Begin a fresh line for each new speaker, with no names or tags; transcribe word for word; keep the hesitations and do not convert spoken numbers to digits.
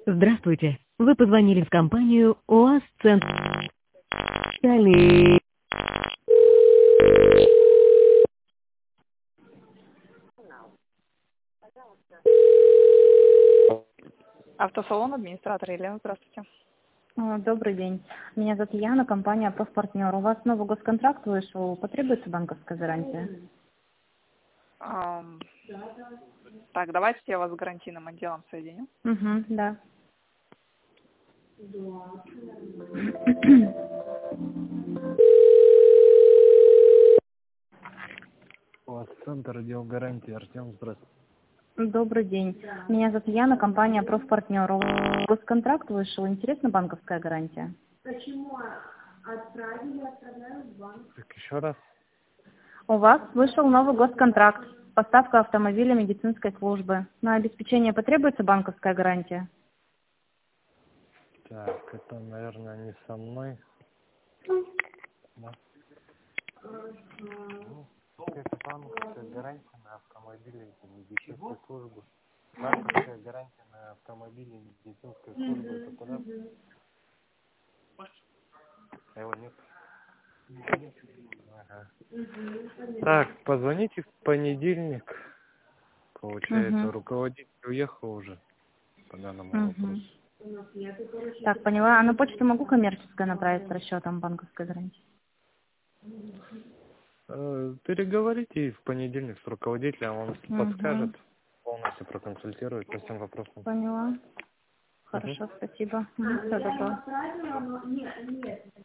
Здравствуйте. Вы позвонили в компанию ОАС Центр. Далее. Автосалон, администратор Елена, здравствуйте.
А, Добрый день. Меня зовут Яна, компания «Профпартнер». У вас новый госконтракт вышел. Потребуется банковская гарантия?
Ам, так, давайте я вас с гарантийным отделом соединю.
Угу, да.
У вас центр отдел гарантии. Артем, здравствуйте.
Добрый день. Меня зовут Яна, компания «Профпартнер». У вас госконтракт вышел. Интересна банковская гарантия?
Так, еще раз.
У вас вышел новый госконтракт. Поставка автомобиля медицинской службы. На обеспечение потребуется банковская гарантия?
Так, это, наверное, не со мной. Да. Ну, это банковская гарантия на автомобили медицинской службы. Банковская гарантия на автомобили медицинской службы. Это куда? А его нет. Ага. Так, позвоните в понедельник. Получается,
Угу.
руководитель уехал уже по данному
Угу.
вопросу.
Так, поняла. А на почту могу коммерческое направить с расчетом банковской гарантии?
Э, Переговорите в понедельник с руководителем, он
Угу.
подскажет, полностью проконсультирует по всем вопросам.
Поняла.
Мгм.
Хорошо, спасибо. Мгм, всего доброго.